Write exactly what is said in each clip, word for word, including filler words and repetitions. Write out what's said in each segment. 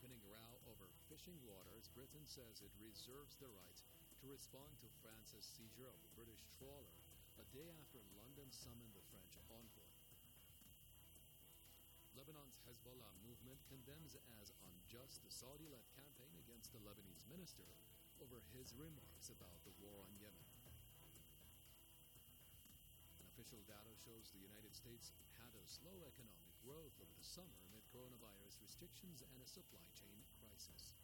deepening row over fishing waters, Britain says it reserves the right to respond to France's seizure of a British trawler a day after London summoned the French envoy. Lebanon's Hezbollah movement condemns as unjust the Saudi-led campaign against the Lebanese minister over his remarks about the war on Yemen. And official data shows the United States had a slow economic growth over the summer amid coronavirus restrictions and a supply chain crisis.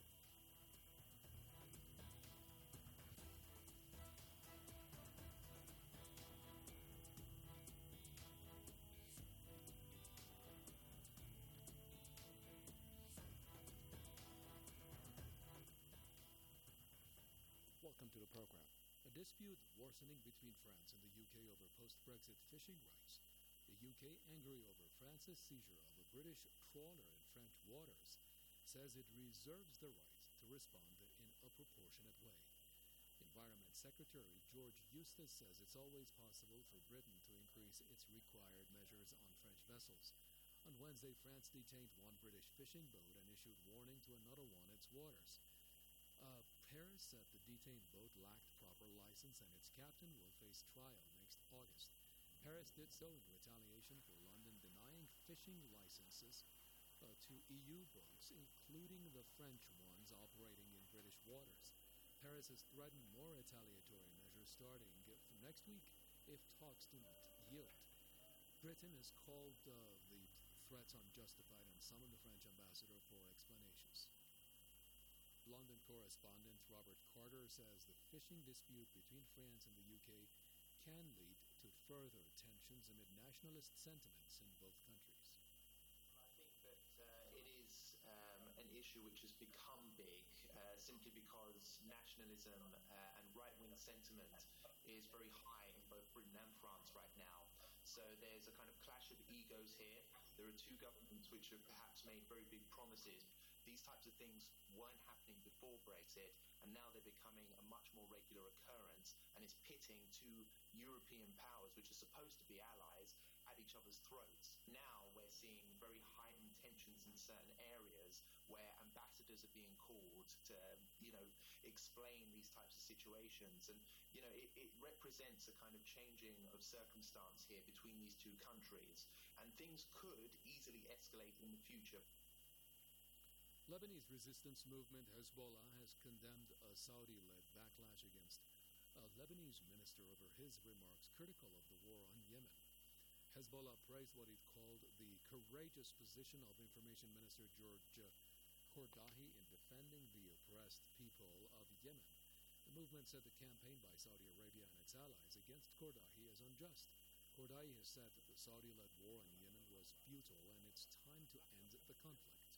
Welcome to the program. A dispute worsening between France and the U K over post-Brexit fishing rights. The U K, angry over France's seizure of a British trawler in French waters, says it reserves the right to respond in a proportionate way. Environment Secretary George Eustace says it's always possible for Britain to increase its required measures on French vessels. On Wednesday, France detained one British fishing boat and issued warning to another one in its waters. Uh, Paris said the detained boat lacked proper license and its captain will face trial next August. Paris did so in retaliation for London denying fishing licenses uh, to E U boats, including the French ones operating in British waters. Paris has threatened more retaliatory measures starting from next week if talks do not yield. Britain has called uh, the threats unjustified and summoned the French ambassador for explanations. London correspondent Robert Carter says the fishing dispute between France and the U K can lead to further tensions amid nationalist sentiments in both countries. I think that uh, it is um, an issue which has become big uh, simply because nationalism uh, and right-wing sentiment is very high in both Britain and France right now. So there's a kind of clash of egos here. There are two governments which have perhaps made very big promises. These types of things weren't happening before Brexit, and now they're becoming a much more regular occurrence, and it's pitting two European powers, which are supposed to be allies, at each other's throats. Now we're seeing very heightened tensions in certain areas where ambassadors are being called to, you know, explain these types of situations. And, you know, it, it represents a kind of changing of circumstance here between these two countries, and things could easily escalate in the future. Lebanese resistance movement Hezbollah has condemned a Saudi-led backlash against a Lebanese minister over his remarks critical of the war on Yemen. Hezbollah praised what it called the courageous position of Information Minister George Kordahi in defending the oppressed people of Yemen. The movement said the campaign by Saudi Arabia and its allies against Kordahi is unjust. Kordahi has said that the Saudi-led war on Yemen was futile and it's time to end the conflict.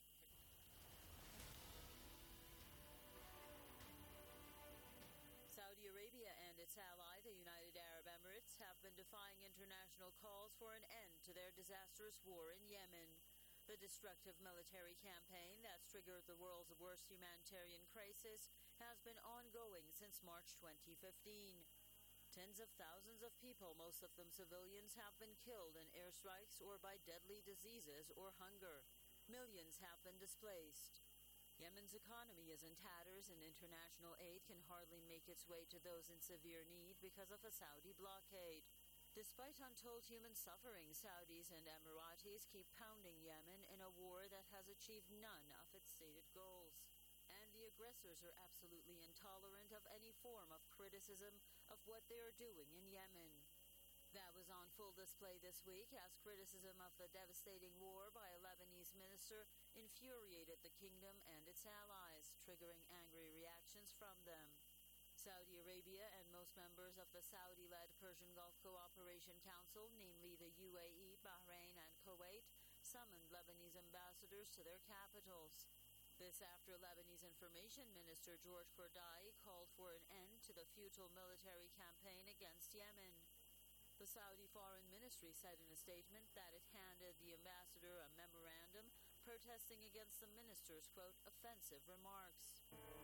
Saudi Arabia and its ally, the United Arab Emirates, have been defying international calls for an end to their disastrous war in Yemen. The destructive military campaign that's triggered the world's worst humanitarian crisis has been ongoing since March twenty fifteen. Tens of thousands of people, most of them civilians, have been killed in airstrikes or by deadly diseases or hunger. Millions have been displaced. Yemen's economy is in tatters and international aid can hardly make its way to those in severe need because of a Saudi blockade. Despite untold human suffering, Saudis and Emiratis keep pounding Yemen in a war that has achieved none of its stated goals. And the aggressors are absolutely intolerant of any form of criticism of what they are doing in Yemen. That was on full display this week as criticism of the devastating war by a Lebanese minister infuriated the kingdom and its allies, triggering angry reactions from them. Saudi Arabia and most members of the Saudi-led Persian Gulf Cooperation Council, namely the U A E, Bahrain, and Kuwait, summoned Lebanese ambassadors to their capitals. This after Lebanese Information Minister George Kordahi called for an end to the futile military campaign against Yemen. The Saudi Foreign Ministry said in a statement that it handed the ambassador a memorandum protesting against the minister's, quote, offensive remarks.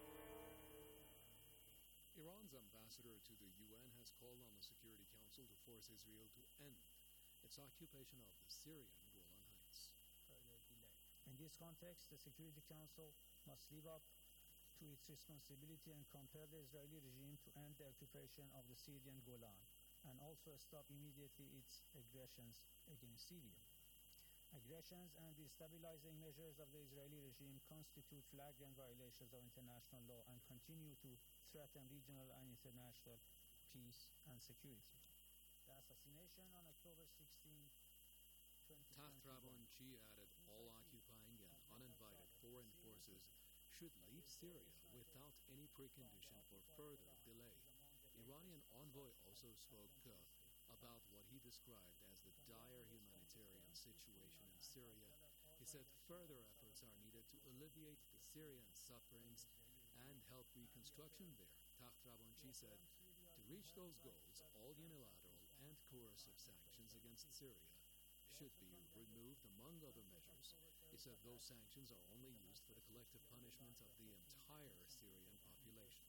Iran's ambassador to the U N has called on the Security Council to force Israel to end its occupation of the Syrian Golan Heights. And this this context, the Security Council must live up to its responsibility and compel the Israeli regime to end the occupation of the Syrian Golan and also stop immediately its aggressions against Syria. Aggressions and destabilizing measures of the Israeli regime constitute flagrant violations of international law and continue to threaten regional and international peace and security. The assassination on October sixteenth, twenty twenty-one. Taft Rabonchi added all occupying and uninvited foreign forces should leave Syria without any precondition for further delay. Iranian envoy also spoke uh, about what he described as the dire humanitarian situation in Syria. He said further efforts are needed to alleviate the Syrian sufferings and help reconstruction there. Taft Rabonchi said to reach those goals, all unilateral and coercive sanctions against Syria should be removed, among other measures. He said those sanctions are only used for the collective punishment of the entire Syrian population.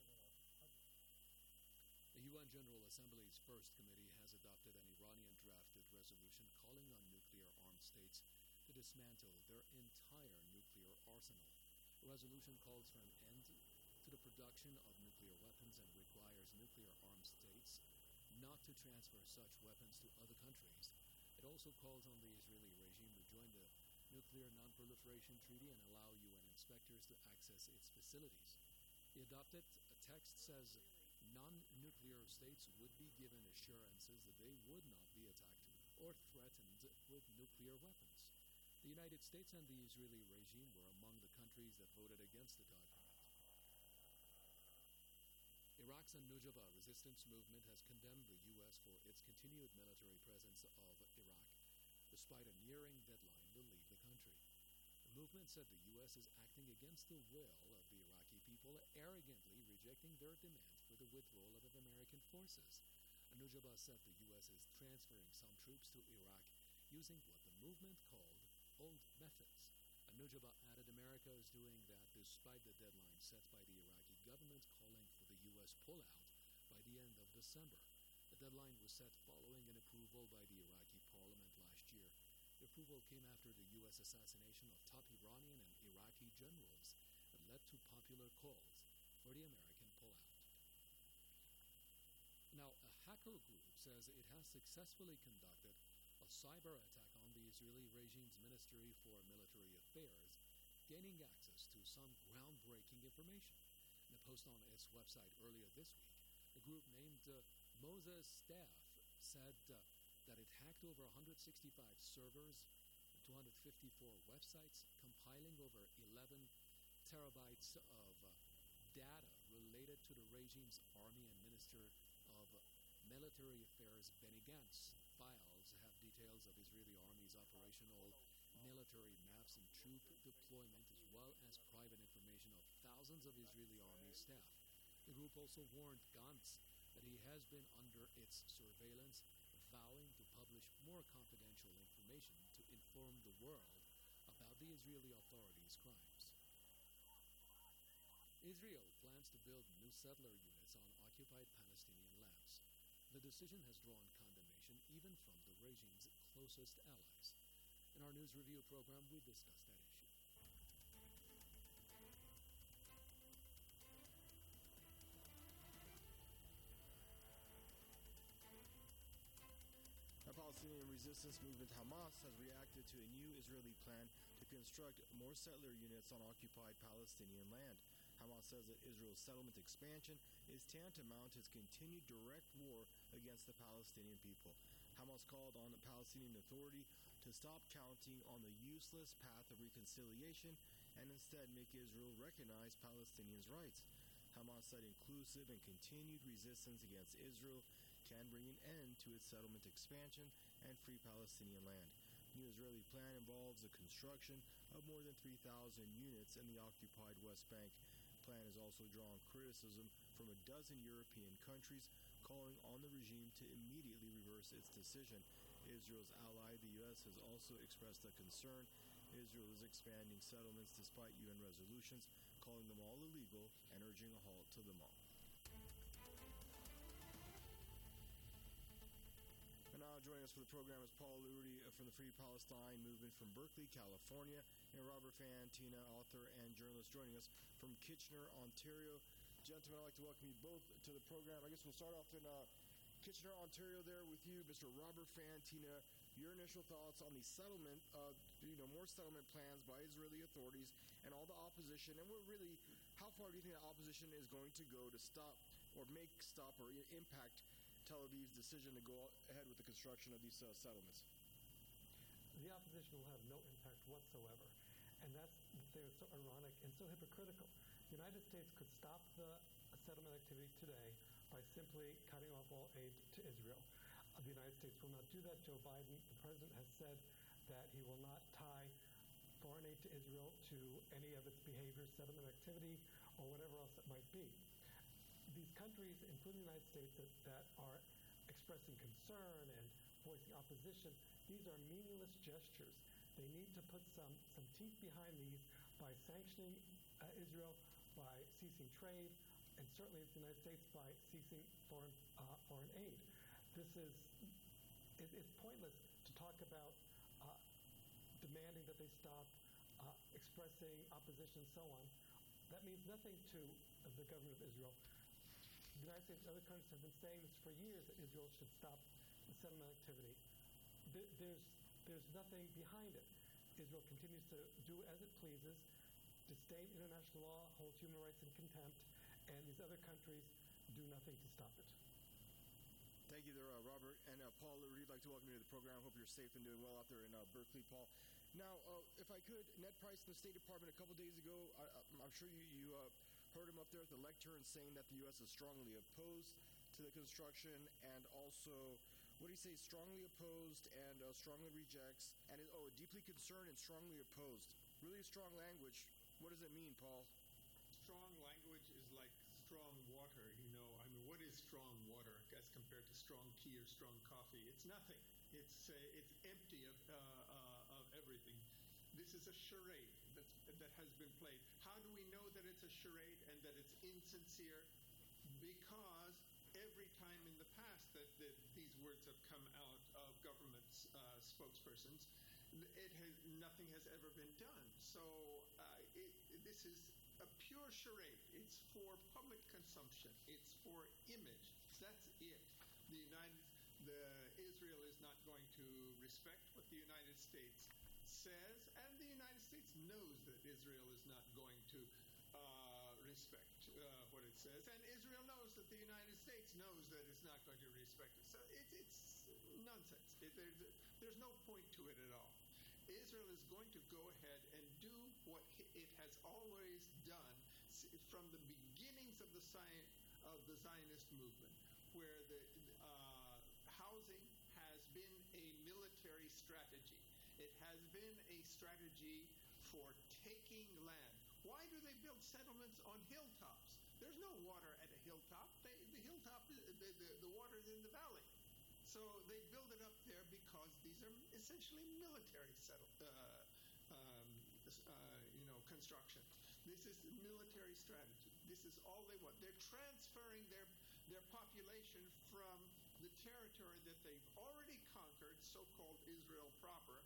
The U N General Assembly's First Committee has adopted an Iranian-drafted resolution calling on nuclear-armed states to dismantle their entire nuclear arsenal. The resolution calls for an end to the production of nuclear weapons and requires nuclear-armed states not to transfer such weapons to other countries. It also calls on the Israeli regime to join the Nuclear Non-Proliferation Treaty and allow U N inspectors to access its facilities. The adopted text says non-nuclear states would be given assurances that they would not be attacked or threatened with nuclear weapons. The United States and the Israeli regime were among the countries that voted against the document. Iraq's Nujaba resistance movement has condemned the U S for its continued military presence of Iraq, despite a nearing deadline to leave the country. The movement said the U S is acting against the will of the Iraqi people, arrogantly rejecting their demand for the withdrawal of American forces. Nujaba said the U S is transferring some troops to Iraq using what the movement called old methods. Nujaba added America is doing that despite the deadline set by the Iraqi government calling for the U S pullout by the end of December. The deadline was set following an approval by the Iraqi parliament last year. The approval came after the U S assassination of top Iranian and Iraqi generals that led to popular calls for the American pullout. Now, a hacker group says it has successfully conducted a cyber attack on the Israeli regime's Ministry for Military Affairs, gaining access to some groundbreaking information. In a post on its website earlier this week, the group named uh, Moses Staff said uh, that it hacked over one hundred sixty-five servers and two hundred fifty-four websites, compiling over eleven terabytes of uh, data related to the regime's army and Minister of uh, Military Affairs Benny Gantz. Files have details of Israeli army's operational military maps and troop deployment, as well as private information of thousands of Israeli army staff. The group also warned Gantz that he has been under its surveillance, vowing to publish more confidential information to inform the world about the Israeli authorities' crimes. Israel plans to build new settler units on occupied Palestinian lands. The decision has drawn condemnation even from the regime's closest allies. In our news review program, we discuss that issue. The Palestinian resistance movement Hamas has reacted to a new Israeli plan to construct more settler units on occupied Palestinian land. Hamas says that Israel's settlement expansion is tantamount to its continued direct war against the Palestinian people. Hamas called on the Palestinian Authority to stop counting on the useless path of reconciliation and instead make Israel recognize Palestinians' rights. Hamas said inclusive and continued resistance against Israel can bring an end to its settlement expansion and free Palestinian land. The new Israeli plan involves the construction of more than three thousand units in the occupied West Bank. The plan has also drawn criticism from a dozen European countries, calling on the regime to immediately reverse its decision. Israel's ally, the U S, has also expressed a concern Israel is expanding settlements despite U N resolutions, calling them all illegal and urging a halt to them all. And now Now joining us for the program is Paul Lurudi from the Free Palestine Movement from Berkeley, California, and Robert Fantina, author and journalist, joining us from Kitchener, Ontario. Gentlemen, I'd like to welcome you both to the program. I guess we'll start off in uh, Kitchener, Ontario there with you, Mister Robert Fantina. Your initial thoughts on the settlement, uh, you know, more settlement plans by Israeli authorities and all the opposition, and we're really, how far do you think the opposition is going to go to stop or make stop or impact Tel Aviv's decision to go ahead with the construction of these uh, settlements? The opposition will have no impact whatsoever. And that's the thing that's so ironic and so hypocritical. The United States could stop the settlement activity today by simply cutting off all aid to Israel. Uh, the United States will not do that. Joe Biden, the president, has said that he will not tie foreign aid to Israel to any of its behavior, settlement activity, or whatever else it might be. These countries, including the United States, that, that are expressing concern and voicing opposition, these are meaningless gestures. They need to put some, some teeth behind these by sanctioning uh, Israel, by ceasing trade, and certainly the United States by ceasing foreign uh, foreign aid. This is it, it's pointless to talk about uh, demanding that they stop, uh, expressing opposition, and so on. That means nothing to uh, the government of Israel. The United States and other countries have been saying this for years, that Israel should stop the settlement activity. There, there's, there's nothing behind it. Israel continues to do as it pleases, disdain international law, hold human rights in contempt, and these other countries do nothing to stop it. Thank you there, uh, Robert. And uh, Paul, we'd like to welcome you to the program. I hope you're safe and doing well out there in uh, Berkeley, Paul. Now, uh, if I could, Ned Price in the State Department a couple days ago, I, I'm sure you, you uh, heard him up there at the lectern saying that the U S is strongly opposed to the construction, and also, what do you say, strongly opposed and uh, strongly rejects, and is, oh, deeply concerned and strongly opposed. Really strong language. What does it mean, Paul? Strong language is like strong water, you know. I mean, what is strong water as compared to strong tea or strong coffee? It's nothing. It's uh, it's empty of uh, uh, of everything. This is a charade that's, that has been played. How do we know that it's a charade and that it's insincere? Because every time in the past that, that these words have come out of government's uh, spokespersons, it has, nothing has ever been done. So uh, it, this is a pure charade. It's for public consumption. It's for image. That's it. The United, the Israel is not going to respect what the United States says, and the United States knows that Israel is not going to uh, respect uh, what it says, and Israel knows that the United States knows that it's not going to respect it. So it, it's nonsense. It, there's, there's no point to it at all. Israel is going to go ahead and do what it has always done from the beginnings of the of the Zionist movement, where the uh, housing has been a military strategy. It has been a strategy for taking land. Why do they build settlements on hilltops? There's no water at a hilltop. They, the hilltop, the, the, the water is in the valley. So they build it up there because these are essentially military settle, uh, um, uh, you know, constructions. This is military strategy. This is all they want. They're transferring their their population from the territory that they've already conquered, so-called Israel proper,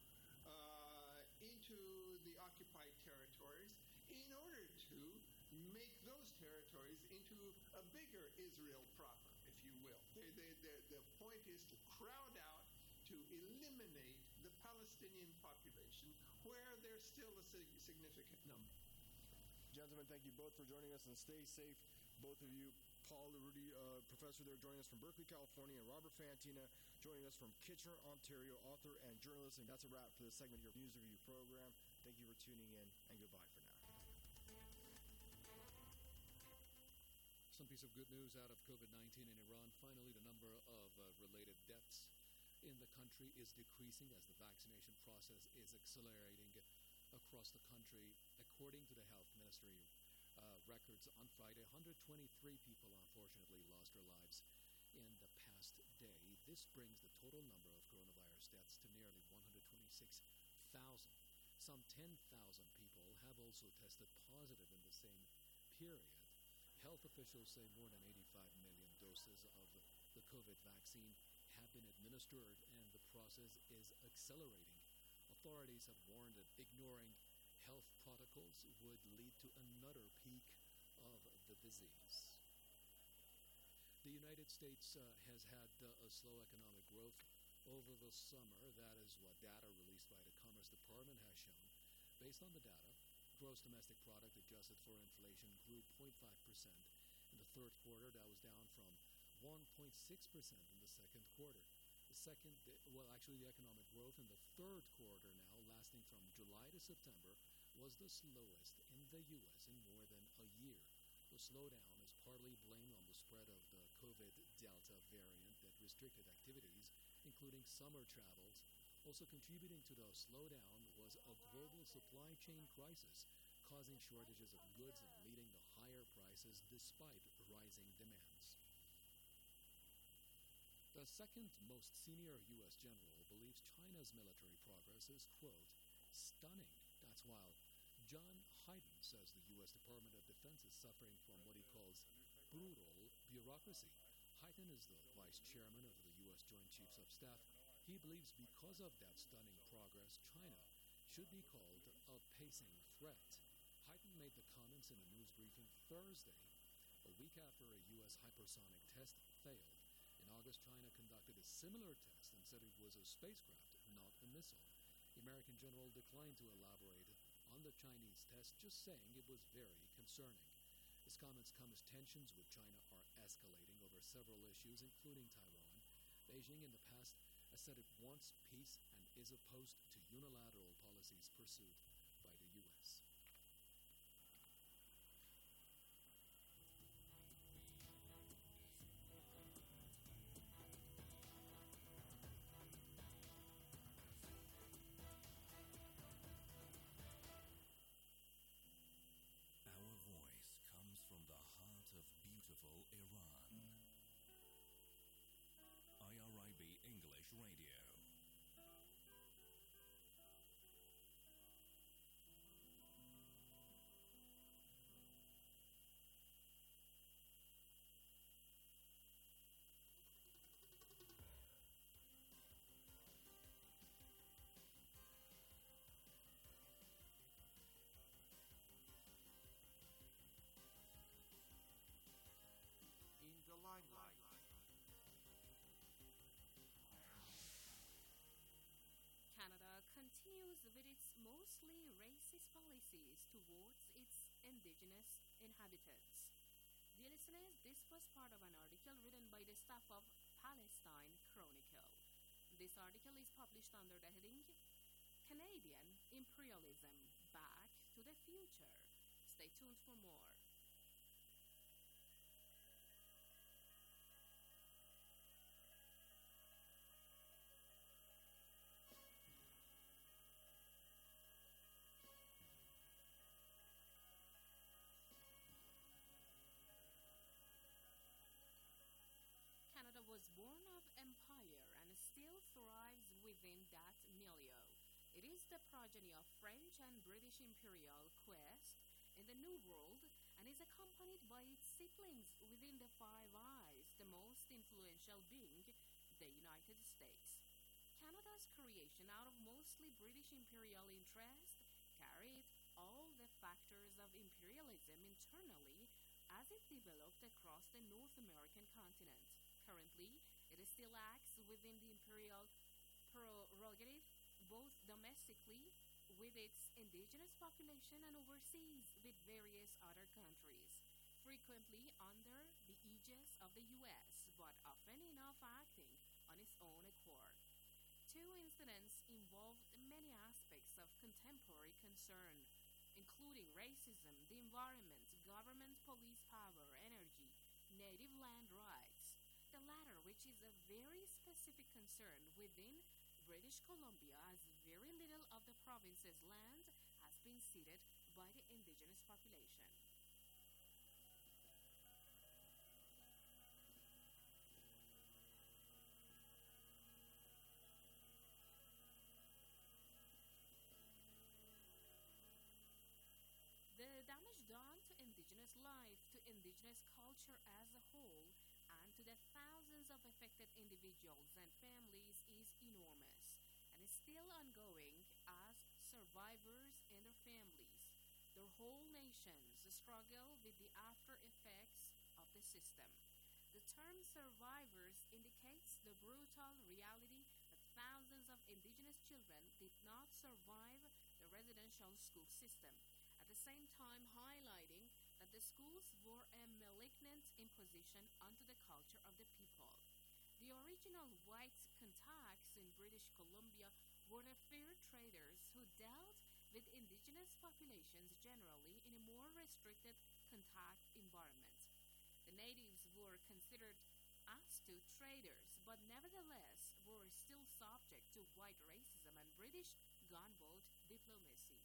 uh, into the occupied territories in order to make those territories into a bigger Israel proper, if you will. They, they, the point is to crowd out, to eliminate the Palestinian population where there's still a significant number. Gentlemen, thank you both for joining us, and stay safe, both of you. Paul Lurudi, uh, professor there, joining us from Berkeley, California, and Robert Fantina joining us from Kitchener, Ontario, author and journalist. And that's a wrap for this segment of your News Review program. Thank you for tuning in, and goodbye for now. Some piece of good news out of COVID nineteen in Iran. Finally, the number of uh, related deaths in the country is decreasing as the vaccination process is accelerating across the country. According to the health ministry uh, records on Friday, one hundred twenty-three people unfortunately lost their lives in the past day. This brings the total number of coronavirus deaths to nearly one hundred twenty-six thousand. Some ten thousand people have also tested positive in the same period. Health officials say more than eighty-five million doses of the COVID vaccine have been administered, and the process is accelerating. Authorities have warned that ignoring health protocols would lead to another peak of the disease. The United States uh, has had uh, a slow economic growth over the summer. That is what data released by the Commerce Department has shown. Based on the data, gross domestic product adjusted for inflation grew zero point five percent in the third quarter. That was down from one point six percent in the second quarter. The second, well, actually, the economic growth in the third quarter now, lasting from July to September, was the slowest in the U S in more than a year. The slowdown is partly blamed on the spread of the COVID Delta variant that restricted activities, including summer travels. Also contributing to the slowdown was a global supply chain crisis, causing shortages of goods and leading to higher prices despite rising demands. The second most senior U S general believes China's military progress is, quote, stunning. That's while John Hyden says the U S Department of Defense is suffering from what he calls brutal bureaucracy. Hyden is the vice chairman of the U S Joint Chiefs of Staff. He believes because of that stunning progress, China should be called a pacing threat. Hyden made the comments in a news briefing Thursday, a week after a U S hypersonic test failed. In August, China conducted a similar test and said it was a spacecraft, not a missile. The American general declined to elaborate on the Chinese test, just saying it was very concerning. His comments come as tensions with China are escalating over several issues, including Taiwan. Beijing in the past has said it wants peace and is opposed to unilateral policies pursued by the U S. Continues with its mostly racist policies towards its indigenous inhabitants. Dear listeners, this was part of an article written by the staff of Palestine Chronicle. This article is published under the heading Canadian Imperialism Back to the Future. Stay tuned for more. Was born of empire and still thrives within that milieu. It is the progeny of French and British imperial quest in the New World and is accompanied by its siblings within the Five Eyes, the most influential being the United States. Canada's creation out of mostly British imperial interest carried all the factors of imperialism internally as it developed across the North American continent. Currently, it still acts within the imperial prerogative, both domestically with its indigenous population and overseas with various other countries, frequently under the aegis of the U S, but often enough acting on its own accord. Two incidents involved many aspects of contemporary concern, including racism, the environment, government police power, energy, native land rights. The latter, which is a very specific concern within British Columbia, as very little of the province's land has been ceded by the indigenous population. The damage done to indigenous life, to indigenous culture as a whole, and to the thousands of affected individuals and families is enormous and is still ongoing as survivors and their families, their whole nations struggle with the after effects of the system. The term survivors indicates the brutal reality that thousands of indigenous children did not survive the residential school system, at the same time highlighting that the schools were a malignant imposition onto the culture of the people. The original white contacts in British Columbia were the fur traders who dealt with indigenous populations generally in a more restricted contact environment. The natives were considered astute traders, but nevertheless were still subject to white racism and British gunboat diplomacy.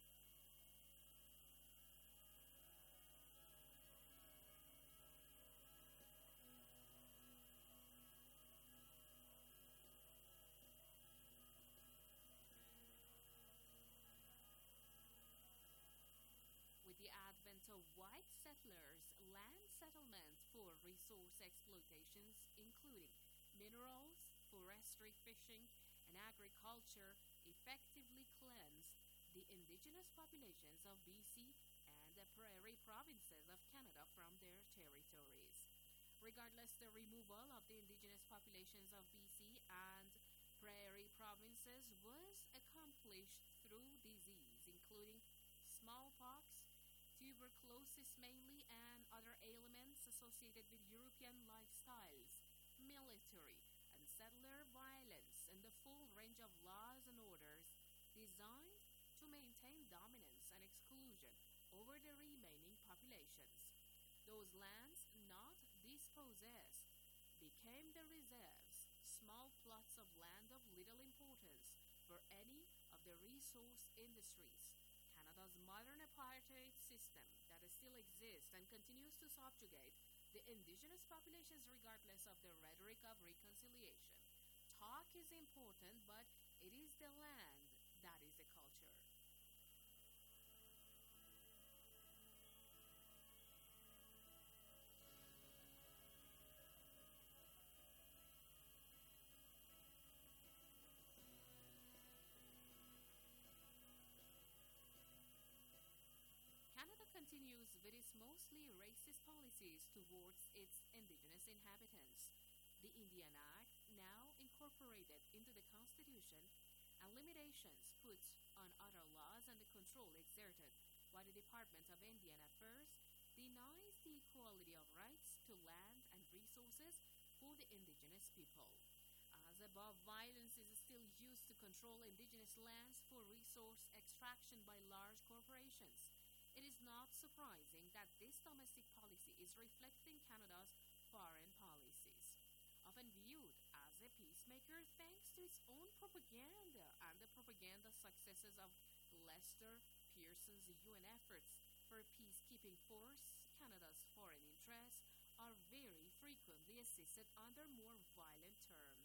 With the advent of white settlers, land settlement for resource exploitations, including minerals, forestry, fishing, and agriculture, effectively cleansed the indigenous populations of B C and the prairie provinces of Canada from their territories. Regardless, the removal of the indigenous populations of B C and prairie provinces was accomplished through disease, including smallpox, tuberculosis mainly, and other ailments associated with European lifestyles, military and settler violence, and the full range of laws and orders designed to maintain dominance and exclusion over the remaining populations. Those lands not dispossessed became the reserves, small plots of land of little importance for any of the resource industries. Canada's modern apartheid system that still exists and continues to subjugate the indigenous populations regardless of the rhetoric of reconciliation. Talk is important, but it is the land that is the culture. Canada continues with its mostly racist policies towards its indigenous inhabitants. The Indian Act, now incorporated into the Constitution, and limitations put on other laws and the control exerted by the Department of Indian Affairs denies the equality of rights to land and resources for the indigenous people. As above, violence is still used to control indigenous lands for resource extraction by large corporations. It is not surprising that this domestic policy is reflecting Canada's foreign policies. Often viewed as a peacemaker thanks to its own propaganda and the propaganda successes of Lester Pearson's U N efforts for a peacekeeping force, Canada's foreign interests are very frequently assisted under more violent terms.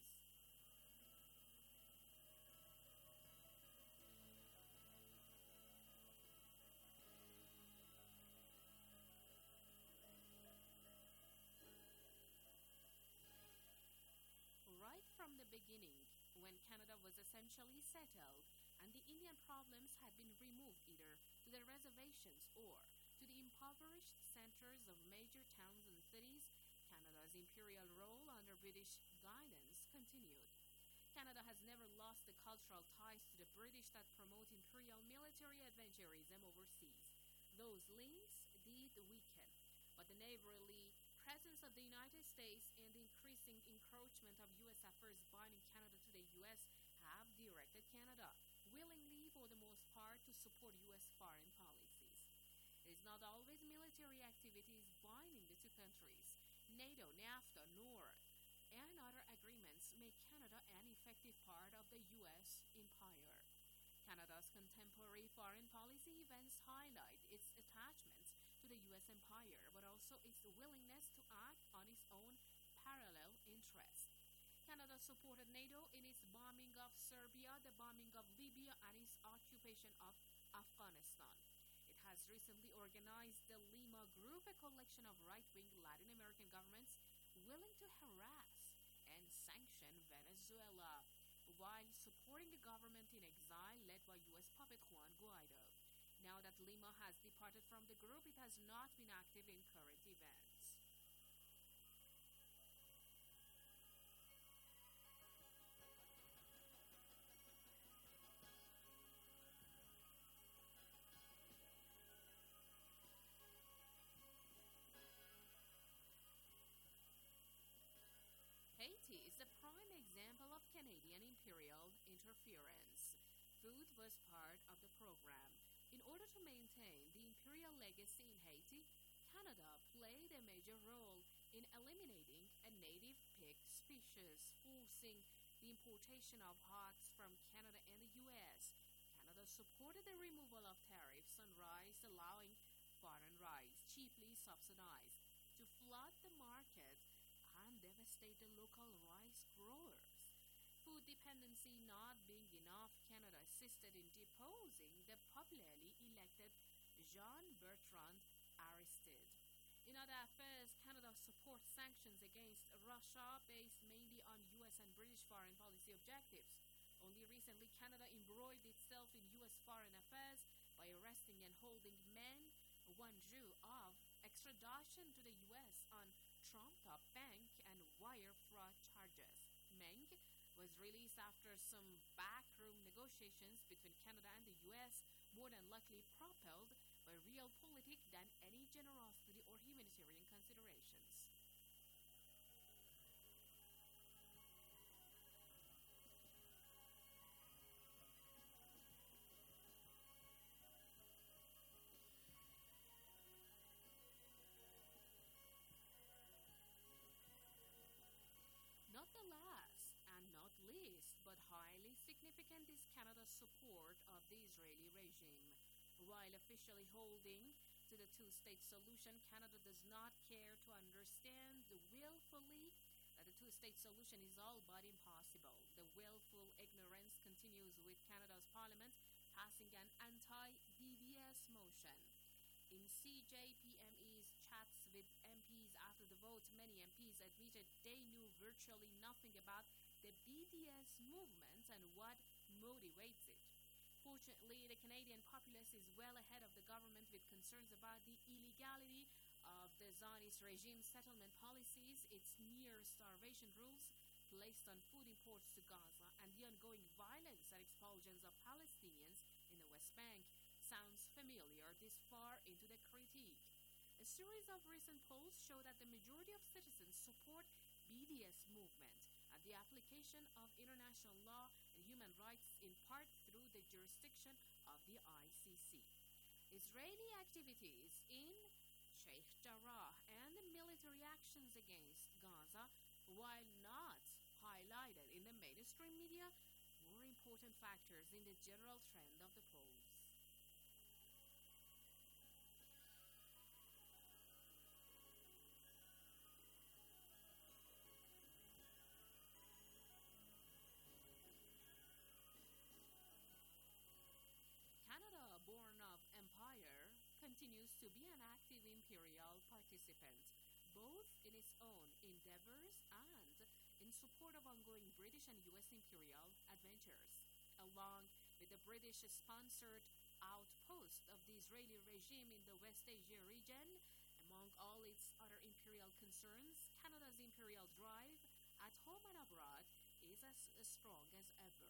Right from the beginning, when Canada was essentially settled and the Indian problems had been removed either to the reservations or to the impoverished centers of major towns and cities, Canada's imperial role under British guidance continued. Canada has never lost the cultural ties to the British that promote imperial military adventurism overseas. Those links did weaken, but the neighborly presence of the United States and the increasing encroachment of U S affairs binding Canada to the U S have directed Canada, willingly for the most part, to support U S foreign policies. It is not always military activities binding the two countries. NATO, NAFTA, NORAD, and other agreements make Canada an effective part of the U S empire. Canada's contemporary foreign policy events highlight its attachments to the U S empire, but also its willingness to act on its own parallel interests. Canada supported NATO in its bombing of Serbia, the bombing of Libya, and its occupation of Afghanistan. It has recently organized the Lima Group, a collection of right-wing Latin American governments willing to harass and sanction Venezuela while supporting a government in exile led by U S puppet Juan Guaido. Now that Lima has departed from the group, it has not been active in current events. Haiti is a prime example of Canadian imperial interference. Food was part of the program. In order to maintain the imperial legacy in Haiti, Canada played a major role in eliminating a native pig species, forcing the importation of hogs from Canada and the U S. Canada supported the removal of tariffs on rice, allowing foreign rice, cheaply subsidized, to flood the market and devastate the local rice growers. Food dependency not being enough, Canada assisted in deposing the popularly elected Jean-Bertrand Aristide. In other affairs, Canada supports sanctions against Russia based mainly on U S and British foreign policy objectives. Only recently, Canada embroiled itself in U S foreign affairs by arresting and holding Meng Wanzhou of extradition to the U S on trumped-up bank and wire fraud charges. Meng was released after some backroom negotiations between Canada and the U S, more than likely propelled by realpolitik than any generosity or humanitarian considerations. Not the last and not least, but highly significant, is Canada's support of the Israeli regime. While officially holding to the two-state solution, Canada does not care to understand willfully that the two-state solution is all but impossible. The willful ignorance continues with Canada's parliament passing an anti-B D S motion. In C J P M E's chats with M Ps after the vote, many M Ps admitted they knew virtually nothing about the B D S movement and what motivates it. Fortunately, the Canadian populace is well ahead of the government with concerns about the illegality of the Zionist regime's settlement policies, its near-starvation rules placed on food imports to Gaza, and the ongoing violence and expulsions of Palestinians in the West Bank. Sounds familiar this far into the critique. A series of recent polls show that the majority of citizens support B D S movement and the application of international law and human rights, in part through the jurisdiction of the I C C. Israeli activities in Sheikh Jarrah and the military actions against Gaza, while not highlighted in the mainstream media, were important factors in the general trend of the polls. Canada, born of empire, continues to be an active imperial participant, both in its own endeavors and in support of ongoing British and U S imperial adventures. Along with the British-sponsored outpost of the Israeli regime in the West Asia region, among all its other imperial concerns, Canada's imperial drive at home and abroad is as, as strong as ever.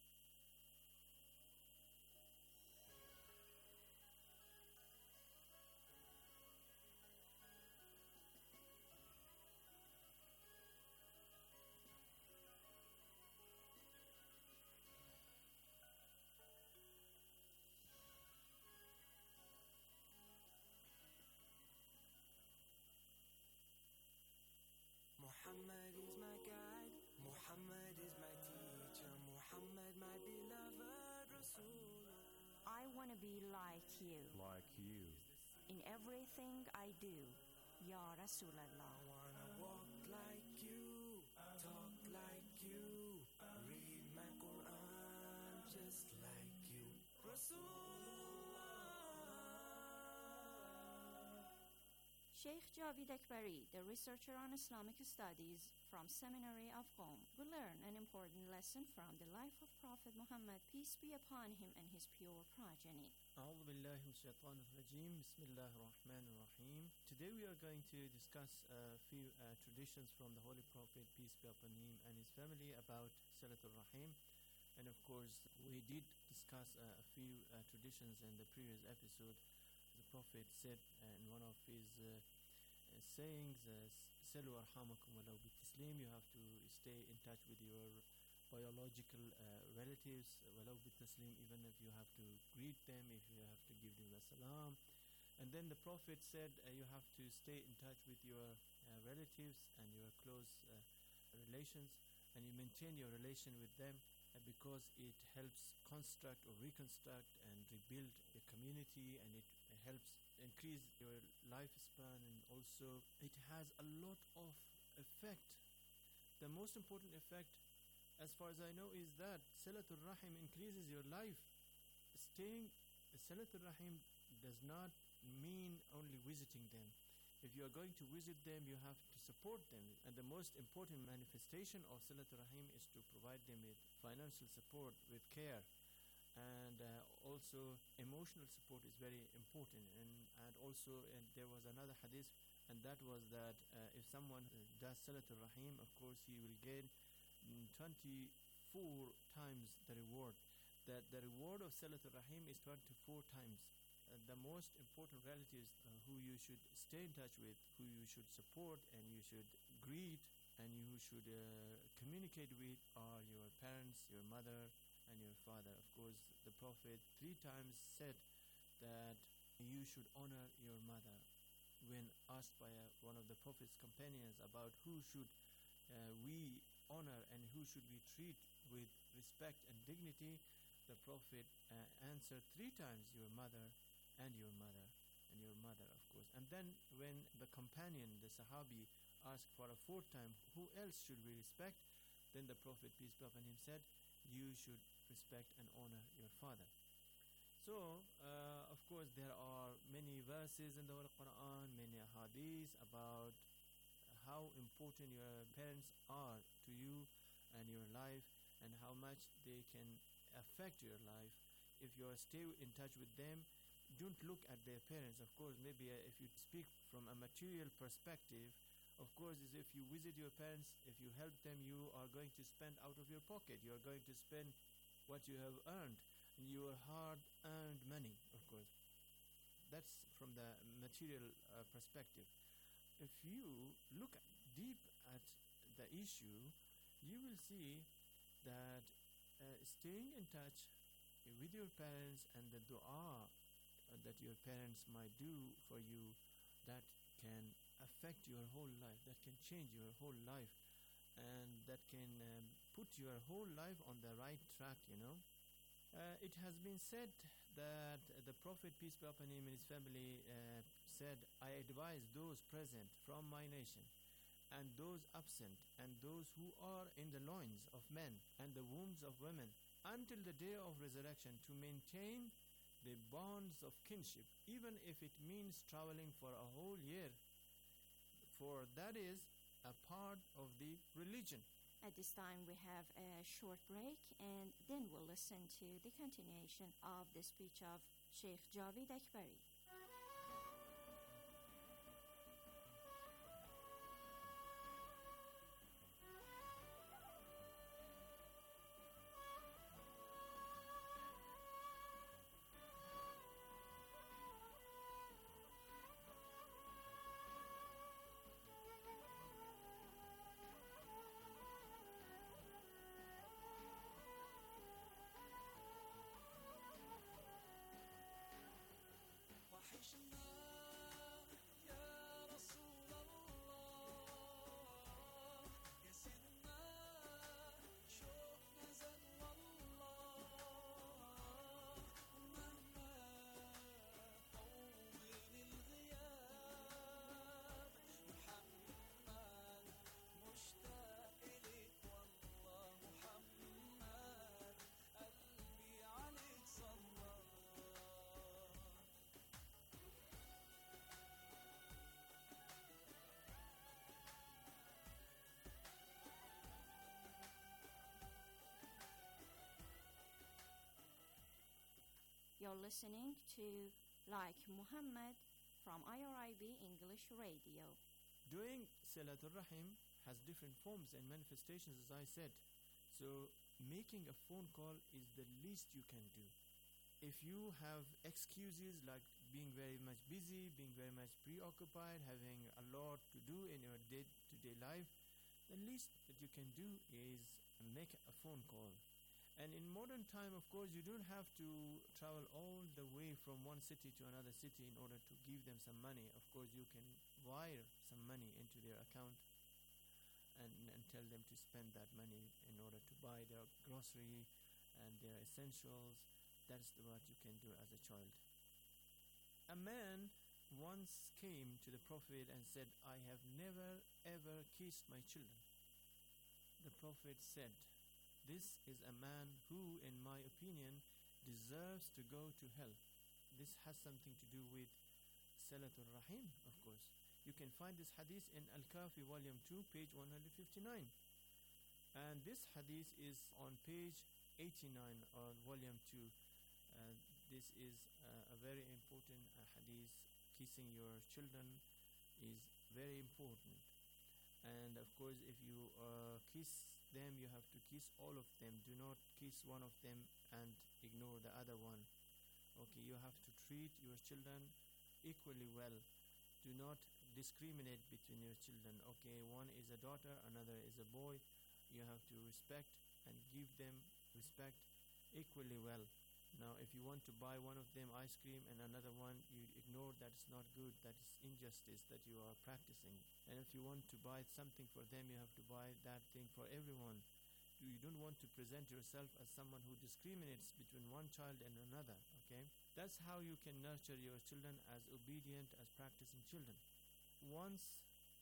Muhammad is my guide, Muhammad is my teacher, Muhammad my beloved Rasul. I want to be like you. Like you. In everything I do, Ya Rasulallah. I wanna walk like you, talk like you, read my Quran just like you, Rasulullah. Sheikh Javid Akbari, the researcher on Islamic studies from Seminary of Qom, will learn an important lesson from the life of Prophet Muhammad, peace be upon him, and his pure progeny. أعوذ بالله من الشيطان الرجيم بسم الله الرحمن الرحيم. Today we are going to discuss a few uh, traditions from the Holy Prophet, peace be upon him, and his family about Salatul Rahim. And of course, we did discuss uh, a few uh, traditions in the previous episode. The Prophet said uh, in one of his uh, uh, sayings, "Salu arhamakum walau bitaslim." You have to stay in touch with your biological uh, relatives, walau bitaslim, even if you have to greet them, if you have to give them a salam. And then the Prophet said uh, you have to stay in touch with your uh, relatives and your close uh, relations, and you maintain your relation with them uh, because it helps construct or reconstruct and rebuild the community, and it helps increase your lifespan, and also it has a lot of effect. The most important effect, as far as I know, is that Salatul Rahim increases your life. Staying Salatul Rahim does not mean only visiting them. If you are going to visit them, you have to support them. And the most important manifestation of Salatul Rahim is to provide them with financial support, with care. And uh, also emotional support is very important. And, and also and there was another hadith, and that was that uh, if someone uh, does Salatul Rahim, of course he will gain mm, twenty-four times the reward. That the reward of Salatul Rahim is twenty-four times. Uh, the most important relatives uh, who you should stay in touch with, who you should support and you should greet and you should uh, communicate with are your parents, your mother and your father. Of course, the Prophet three times said that you should honor your mother. When asked by uh, one of the Prophet's companions about who should uh, we honor and who should we treat with respect and dignity, the Prophet uh, answered three times, your mother and your mother and your mother, of course. And then when the companion, the Sahabi, asked for a fourth time, who else should we respect? Then the Prophet, peace be upon him, said, you should respect and honor your father. So, uh, of course, there are many verses in the Holy Quran, many hadiths about how important your parents are to you and your life, and how much they can affect your life. If you are still in touch with them, don't look at their parents. Of course, maybe uh, if you speak from a material perspective, of course, is if you visit your parents, if you help them, you are going to spend out of your pocket. You are going to spend what you have earned, your hard-earned money, of course. That's from the material uh, perspective. If you look at deep at the issue, you will see that uh, staying in touch with your parents and the dua uh, that your parents might do for you, that can affect your whole life, that can change your whole life, and that can um, put your whole life on the right track, you know. Uh, it has been said that the Prophet, peace be upon him, and his family uh, said, I advise those present from my nation, and those absent, and those who are in the loins of men and the wombs of women, until the day of resurrection, to maintain the bonds of kinship, even if it means traveling for a whole year, for that is a part of the religion. At this time, we have a short break, and then we'll listen to the continuation of the speech of Sheikh Javid Akbari. You're listening to Like Muhammad from I R I B English Radio. Doing Salatul Rahim has different forms and manifestations, as I said. So making a phone call is the least you can do. If you have excuses like being very much busy, being very much preoccupied, having a lot to do in your day-to-day life, the least that you can do is make a phone call. And in modern time, of course, you don't have to travel all the way from one city to another city in order to give them some money. Of course, you can wire some money into their account and, and tell them to spend that money in order to buy their grocery and their essentials. That's what you can do as a child. A man once came to the Prophet and said, I have never ever kissed my children. The Prophet said, this is a man who, in my opinion, deserves to go to hell. This has something to do with Salatul Rahim, of course. You can find this hadith in Al-Kafi, volume two, page one hundred fifty-nine. And this hadith is on page eighty-nine of volume two. Uh, this is uh, a very important uh, hadith. Kissing your children is very important. And of course, if you uh, kiss them, you have to kiss all of them. Do not kiss one of them and ignore the other one. Okay, you have to treat your children equally well. Do not discriminate between your children. Okay, one is a daughter, another is a boy. You have to respect and give them respect equally well. Now, if you want to buy one of them ice cream and another one, you ignore, that's not good. That is injustice that you are practicing. And if you want to buy something for them, you have to buy that thing for everyone. You don't want to present yourself as someone who discriminates between one child and another, okay? That's how you can nurture your children as obedient, as practicing children. Once,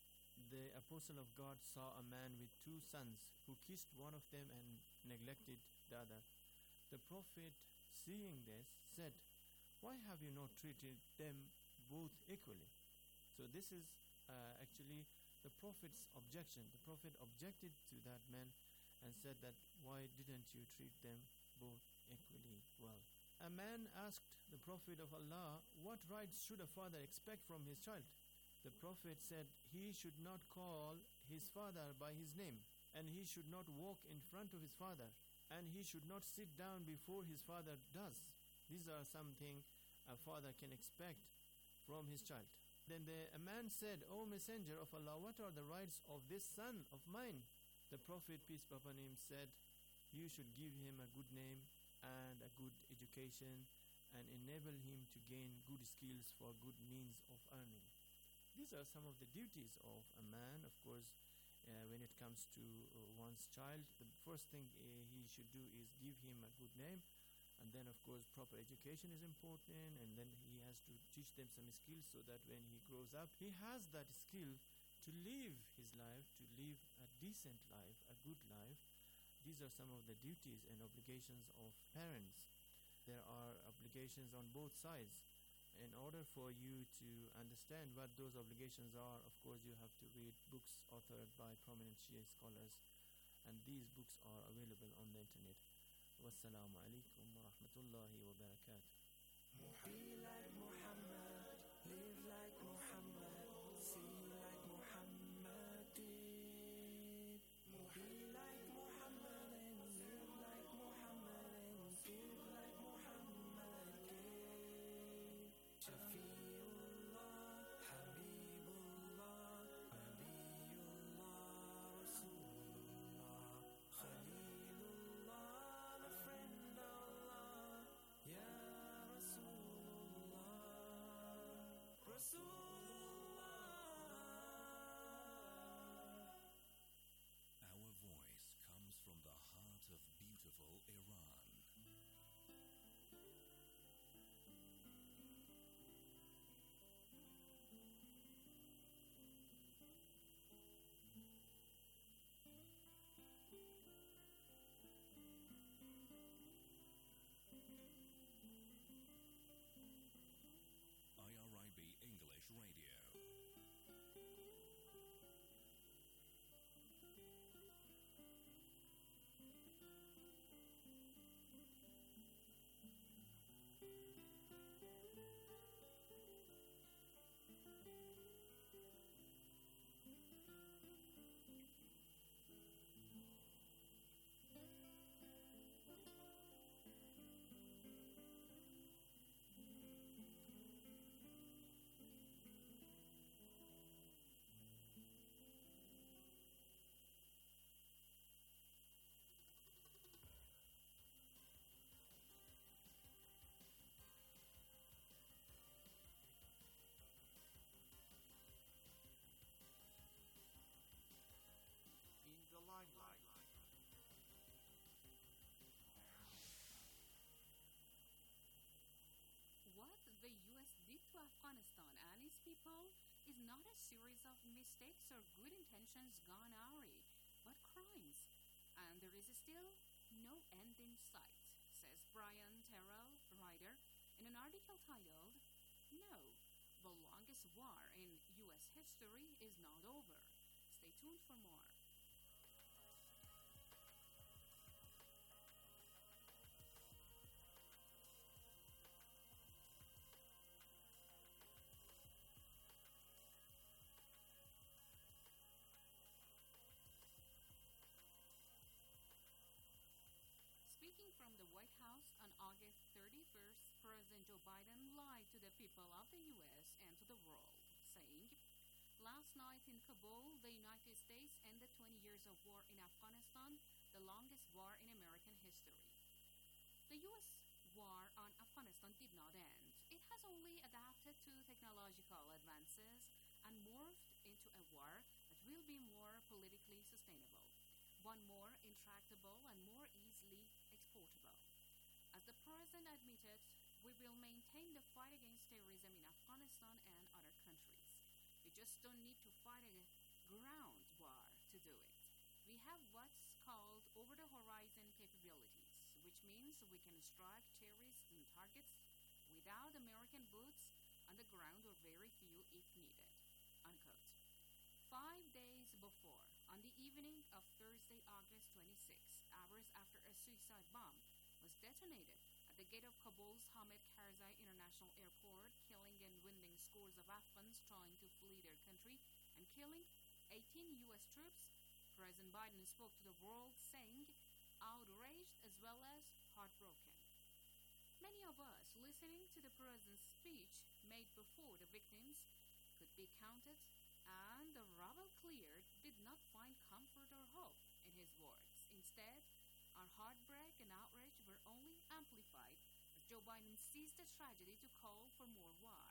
the Apostle of God saw a man with two sons who kissed one of them and neglected the other. The Prophet, seeing this, said, why have you not treated them both equally? So this is uh, actually the Prophet's objection. The Prophet objected to that man and said that, why didn't you treat them both equally well? A man asked the Prophet of Allah, what rights should a father expect from his child? The Prophet said, he should not call his father by his name, and he should not walk in front of his father, and he should not sit down before his father does. These are something a father can expect from his child. Then the, a man said, O Messenger of Allah, what are the rights of this son of mine? The Prophet, peace be upon him, said, you should give him a good name and a good education and enable him to gain good skills for good means of earning. These are some of the duties of a man. Of course, uh, when it comes to uh, one's child, the first thing uh, he should do is give him a good name. And then, of course, proper education is important. And then he has to teach them some skills so that when he grows up, he has that skill to live his life, to live a decent life, a good life. These are some of the duties and obligations of parents. There are obligations on both sides. In order for you to understand what those obligations are, of course, you have to read books authored by prominent Shia scholars. And these books are available on the internet. Wassalamu alaikum wa rahmatullahi wa barakatuh. Be like Muhammad, live like Muhammad, see like Muhammad did. Be like Muhammad and live like Muhammad and give like Muhammad gave. Shafi'ullah, Habibullah, Nabiyullah, Rasulullah, Khalilullah, the friend of Allah, Ya Rasulullah. people is not a series of mistakes or good intentions gone awry, but crimes. And there is still no end in sight, says Brian Terrell, writer, in an article titled, No, the longest war in U S history is not over. Stay tuned for more. Speaking from the White House on August thirty-first, President Joe Biden lied to the people of the U S and to the world, saying, Last night in Kabul, the United States ended twenty years of war in Afghanistan, the longest war in American history. The U S war on Afghanistan did not end. It has only adapted to technological advances and morphed into a war that will be more politically sustainable, one more intractable and more easily exportable. As the president admitted, we will maintain the fight against terrorism in Afghanistan and other countries. We just don't need to fight a ground war to do it. We have what's called over-the-horizon capabilities, which means we can strike terrorists and targets without American boots on the ground or very few if needed. Unquote. Five days before, on the evening of Thursday, August twenty-sixth, hours after a suicide bomb was detonated at the gate of Kabul's Hamid Karzai International Airport, killing and wounding scores of Afghans trying to flee their country and killing eighteen U S troops, President Biden spoke to the world saying, outraged as well as heartbroken. Many of us listening to the president's speech made before the victims could be counted, and the rubble cleared did not find comfort or hope in his words. Instead, our heartbreak and outrage were only amplified as Joe Biden seized the tragedy to call for more war.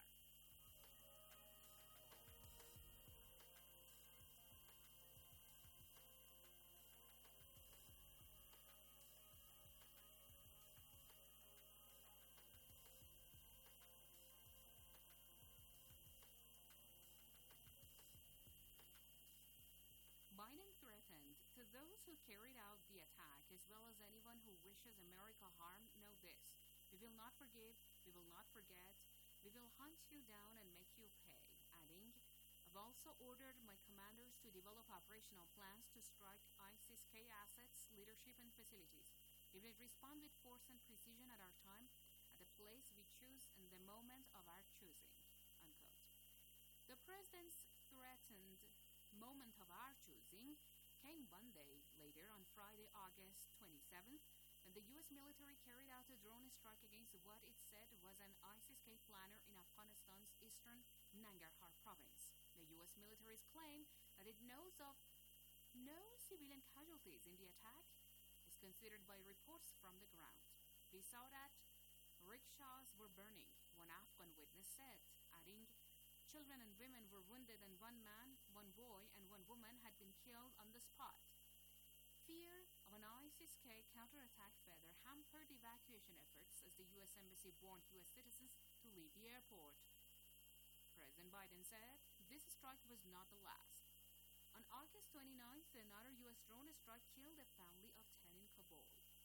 Biden threatened to those who carried out the attack, as well as anyone who wishes America harm, know this. We will not forgive, we will not forget, we will hunt you down and make you pay, adding, I've also ordered my commanders to develop operational plans to strike ISIS-K assets, leadership, and facilities. We will respond with force and precision at our time, at the place we choose, and the moment of our choosing. Unquote. The president's threatened moment of our choosing came one day later on Friday, August twenty-seventh, when the U S military carried out a drone strike against what it said was an ISIS-K planner in Afghanistan's eastern Nangarhar province. The U S military's claim that it knows of no civilian casualties in the attack is considered by reports from the ground. We saw that rickshaws were burning, one Afghan witness said, adding, Children and women were wounded, and one man, one boy, and one woman had been killed on the spot. Fear of an ISIS-K counterattack further hampered evacuation efforts as the U S Embassy warned U S citizens to leave the airport. President Biden said this strike was not the last. On August twenty-ninth, another U S drone strike killed a family of ten in Kabul.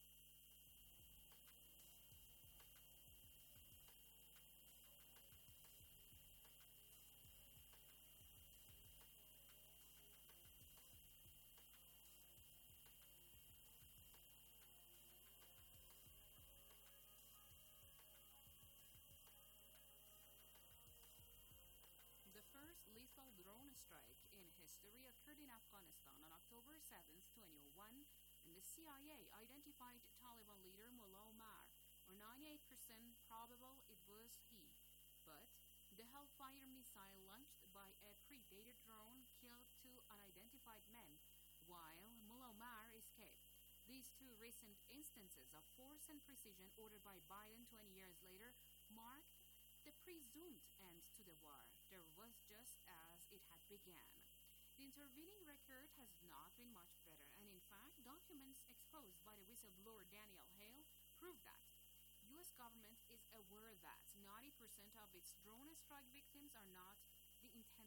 The first lethal drone strike in history occurred in Afghanistan on October seventh, twenty oh one, when the C I A identified Taliban leader Mullah Omar, or ninety-eight percent probable it was he. But the Hellfire missile launched by a Predator drone killed two unidentified men, while Mullah Omar escaped. These two recent instances of force and precision ordered by Biden twenty years later marked the presumed end to the war. There was just as it had begun. The intervening record has not been much better, and in fact, documents exposed by the whistleblower Daniel Hale prove that. U S government is aware that ninety percent of its drone strike victims are not the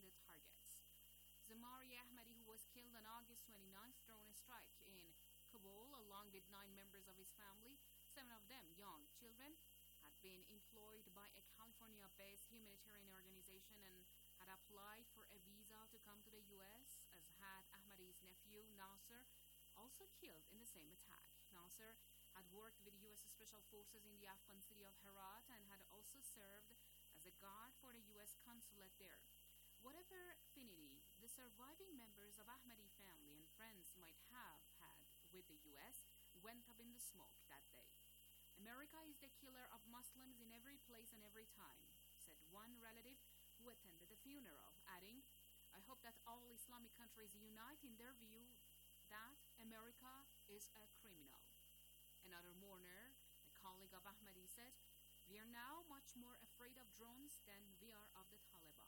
targeted targets. Zamari Ahmadi, who was killed on August twenty-ninth during a strike in Kabul, along with nine members of his family, seven of them young children, had been employed by a California-based humanitarian organization and had applied for a visa to come to the U S, as had Ahmadi's nephew, Nasser, also killed in the same attack. Nasser had worked with U S Special Forces in the Afghan city of Herat and had also served as a guard for the U S consulate there. Whatever affinity the surviving members of Ahmadi family and friends might have had with the U S went up in the smoke that day. America is the killer of Muslims in every place and every time, said one relative who attended the funeral, adding, I hope that all Islamic countries unite in their view that America is a criminal. Another mourner, a colleague of Ahmadi, said, we are now much more afraid of drones than we are of the Taliban.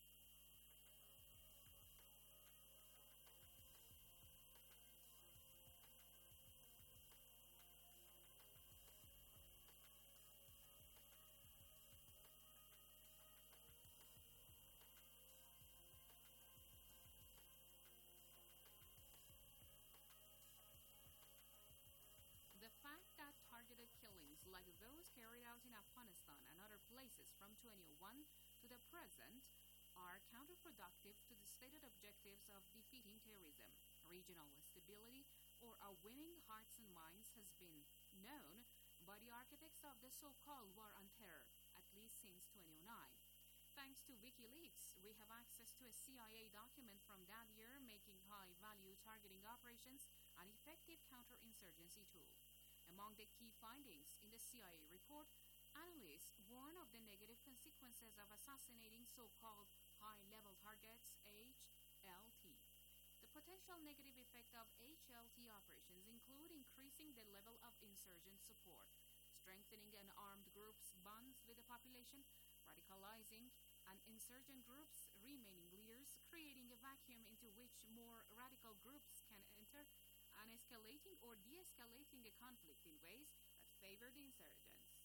The fact that targeted killings like those carried out in Afghanistan and other places from twenty oh one to the present are counterproductive to the stated objectives of defeating terrorism, regional stability, or our winning hearts and minds has been known by the architects of the so-called war on terror, at least since twenty oh nine. Thanks to WikiLeaks, we have access to a C I A document from that year making high-value targeting operations an effective counterinsurgency tool. Among the key findings in the C I A report, analysts warn of the negative consequences of assassinating so-called high-level targets, H L T. The potential negative effect of H L T operations include increasing the level of insurgent support, strengthening an armed group's bonds with the population, radicalizing an insurgent group's remaining leaders, creating a vacuum into which more radical groups can enter, and escalating or de-escalating a conflict in ways that favor the insurgents.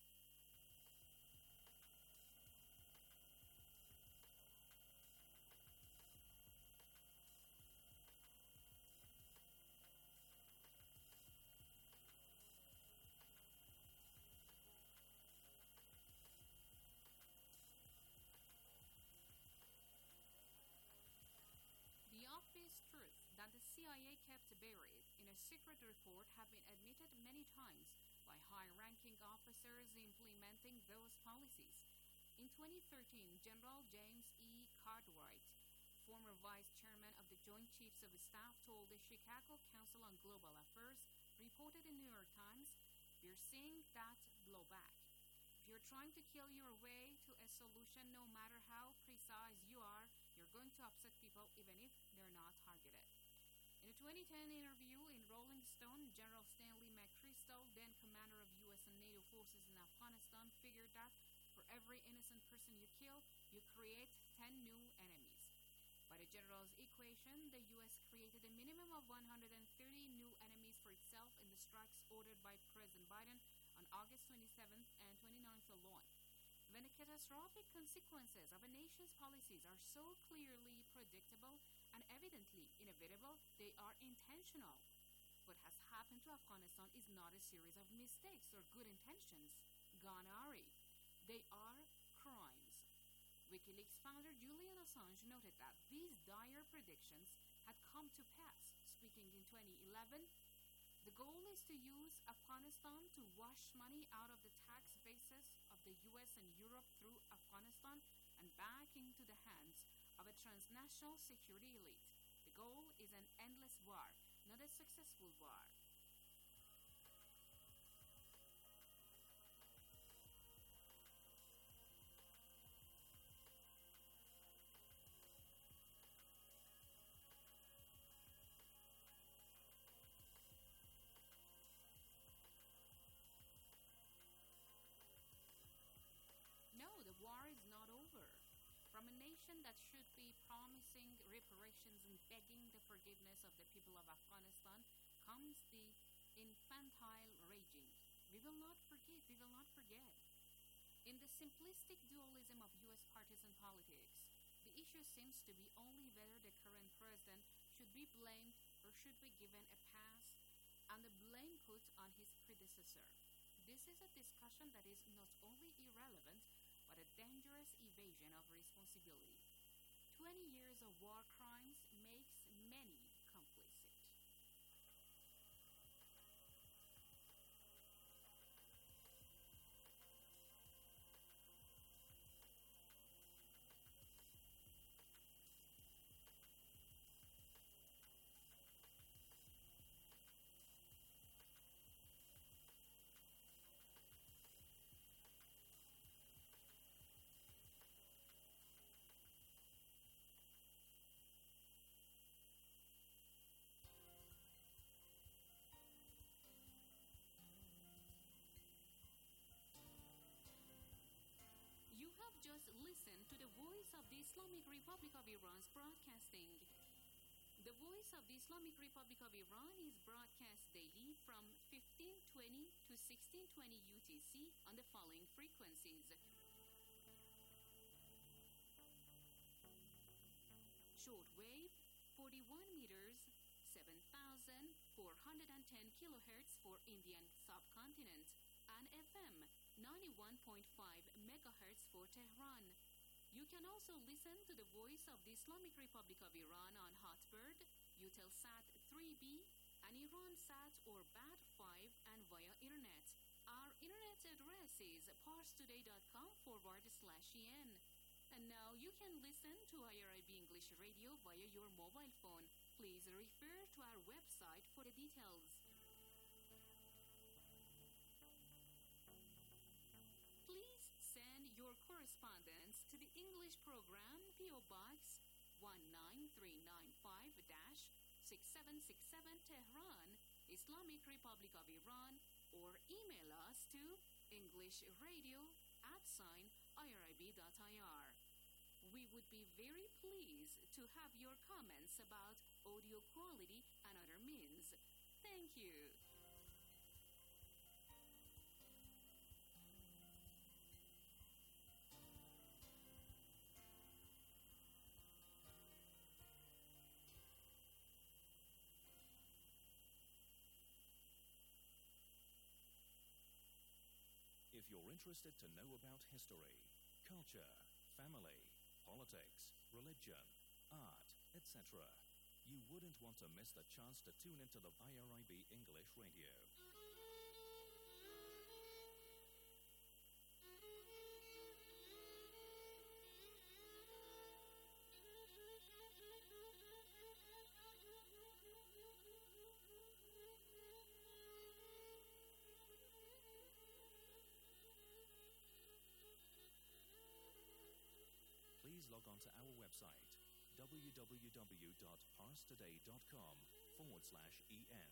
The obvious truth that the C I A kept buried in a secret report have been admitted many times by high-ranking officers implementing those policies. In twenty thirteen, General James E. Cartwright, former vice chairman of the Joint Chiefs of Staff, told the Chicago Council on Global Affairs, reported in New York Times, we're seeing that blowback. If you're trying to kill your way to a solution, no matter how precise you are, you're going to upset people even if they're not targeted. In a twenty ten interview in Rolling Stone, General Stanley McChrystal, then commander of U S and NATO forces in Afghanistan, figured that for every innocent person you kill, you create ten new enemies. By the general's equation, the U S created a minimum of one hundred thirty new enemies for itself in the strikes ordered by President Biden on August twenty-seventh and twenty-ninth alone. When the catastrophic consequences of a nation's policies are so clearly predictable and evidently inevitable, they are intentional. What has happened to Afghanistan is not a series of mistakes or good intentions gone awry. They are crimes. WikiLeaks founder Julian Assange noted that these dire predictions had come to pass. Speaking in twenty eleven, the goal is to use Afghanistan to wash money out of the tax bases of the U S and Europe through Afghanistan and back into the hands of a transnational security elite. The goal is an endless war, not a successful war. No, the war is not over. From a nation that should be promising reparations and begging the forgiveness of the people of Afghanistan comes the infantile raging. We will not forgive, we will not forget. In the simplistic dualism of U S partisan politics, the issue issue seems to be only whether the current president should be blamed or should be given a pass, and the blame put on his predecessor. This is a discussion that is not only irrelevant, but a dangerous evasion of responsibility. Twenty years of war crimes makes many complicit. You have just listened to the Voice of the Islamic Republic of Iran's broadcasting. The Voice of the Islamic Republic of Iran is broadcast daily from fifteen twenty to sixteen twenty U T C on the following frequencies: shortwave forty-one meters, seven thousand four hundred ten kilohertz for Indian subcontinent, and F M ninety-one point five megahertz for Tehran. You can also listen to the Voice of the Islamic Republic of Iran on Hotbird, Eutelsat three B, and IranSat or B A D five, and via internet. Our internet address is parstoday.com forward slash en. And now you can listen to I R I B English Radio via your mobile phone. Please refer to our website for the details. Please send your correspondence to the English program, P O Box one nine three nine five six seven six seven, Tehran, Islamic Republic of Iran, or email us to englishradio at sign irib.ir. We would be very pleased to have your comments about audio quality and other means. Thank you. If you're interested to know about history, culture, family, politics, religion, art, et cetera, you wouldn't want to miss the chance to tune into the I R I B English Radio. Please log on to our website, www.parstoday.com forward slash en.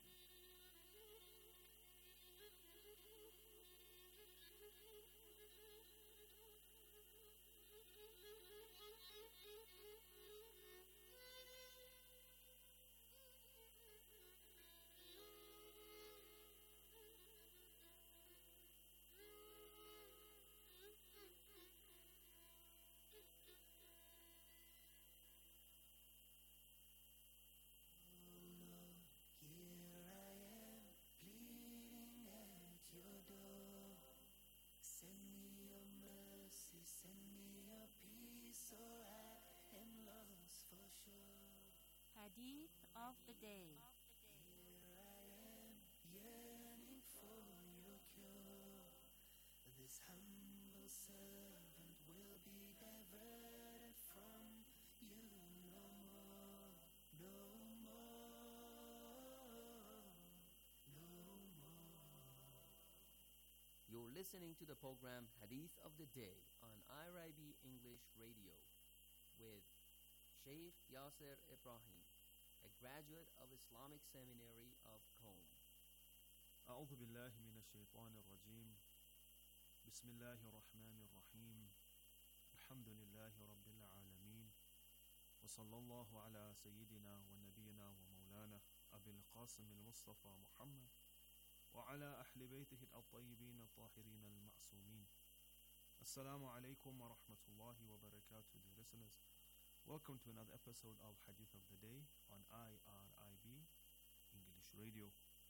Hadith of the day. Here I am, yearning for your cure. This humble servant will be diverted from you no more, no more, no more. You're listening to the program Hadith of the Day on I R I B English Radio with Sheikh Yasser Ibrahim, a graduate of Islamic Seminary of Qom. أعوذ بالله من الشيطان الرجيم. بسم الله الرحمن الرحيم. الحمد لله رب العالمين. وصلى الله على سيدنا ونبينا ومولانا أبي القاسم المصطفى محمد وعلى أهل بيته الطيبين الطاهرين المعصومين. Assalamu alaikum wa rahmatullahi wa barakatuh, dear listeners. Welcome to another episode of Hadith of the Day on I R I B English Radio.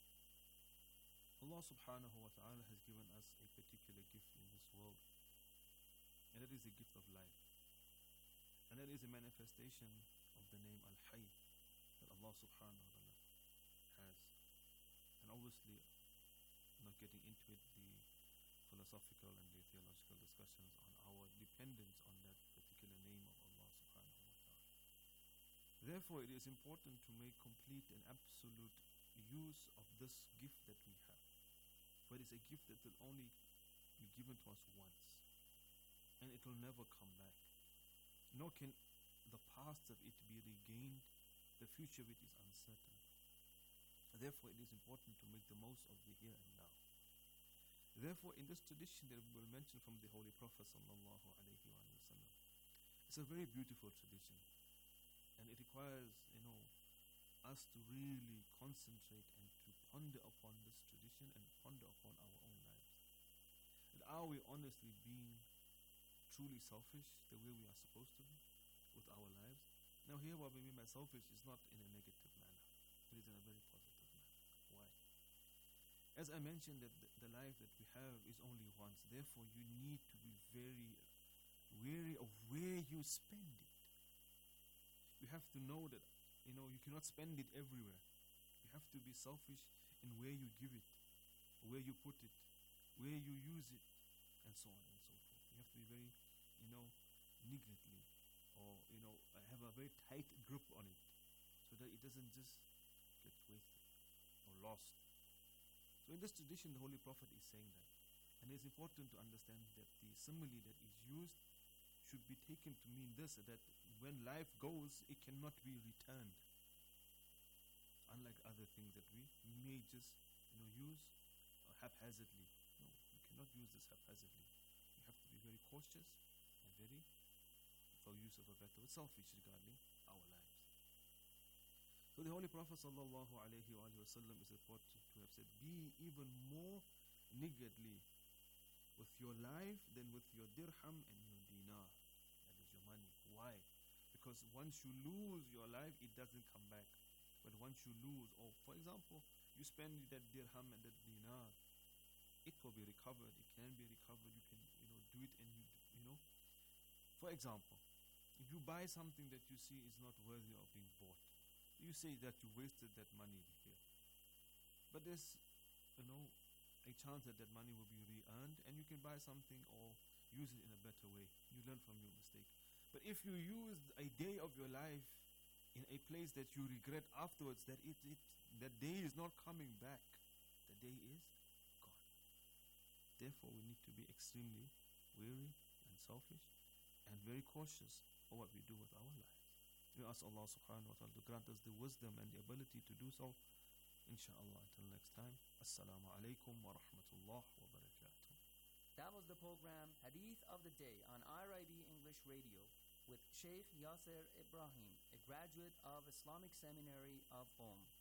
Allah subhanahu wa ta'ala has given us a particular gift in this world, and that is the gift of life. And that is a manifestation of the name Al-Hayy that Allah subhanahu wa ta'ala has. And obviously, not getting into it, the philosophical and the theological discussions on our dependence on that particular name of Allah subhanahu wa ta'ala. Therefore, it is important to make complete and absolute use of this gift that we have. For it is a gift that will only be given to us once, and it will never come back. Nor can the past of it be regained. The future of it is uncertain. Therefore, it is important to make the most of the here and now. Therefore, in this tradition that we will mention from the Holy Prophet sallallahu alaihi wasallam, it's a very beautiful tradition, and it requires, you know, us to really concentrate and to ponder upon this tradition and ponder upon our own lives. And are we honestly being truly selfish the way we are supposed to be with our lives? Now, here what we mean by selfish is not in a negative manner. It is in a very positive manner. Why? As I mentioned, that the, the life that we have is only once. Therefore, you need to be very wary of where you spend it. You have to know that, you know, you cannot spend it everywhere. You have to be selfish in where you give it, where you put it, where you use it, and so on and so forth. You have to be very, you know, niggardly, or, you know, have a very tight grip on it, so that it doesn't just get wasted or lost. So in this tradition, the Holy Prophet is saying that. And it's important to understand that the simile that is used should be taken to mean this, that when life goes, it cannot be returned. Unlike other things that we may just, you know, use uh, haphazardly. No, you cannot use this haphazardly. You have to be very cautious and very, for use of a better word, selfish regarding our lives. So the Holy Prophet sallallahu alaihi wasallam is reported to have said, be even more niggardly with your life than with your dirham and your dinar. That is your money. Why? Because once you lose your life, it doesn't come back. But once you lose, or for example, you spend that dirham and that dinar, it will be recovered. It can be recovered. You can, you know, do it, and you, you know. For example, if you buy something that you see is not worthy of being bought, you say that you wasted that money here. But there's, you know, a chance that that money will be re-earned, and you can buy something or use it in a better way. You learn from your mistake. But if you use a day of your life in a place that you regret afterwards, that it, it that day is not coming back, the day is gone. Therefore, we need to be extremely wary and selfish and very cautious of what we do with our lives. We ask Allah subhanahu wa ta'ala to grant us the wisdom and the ability to do so. Inshallah, until next time. Assalamu alaikum wa rahmatullah wa barakatuh. That was the program Hadith of the Day on I R I B English Radio with Sheikh Yasser Ibrahim, a graduate of Islamic Seminary of Qom.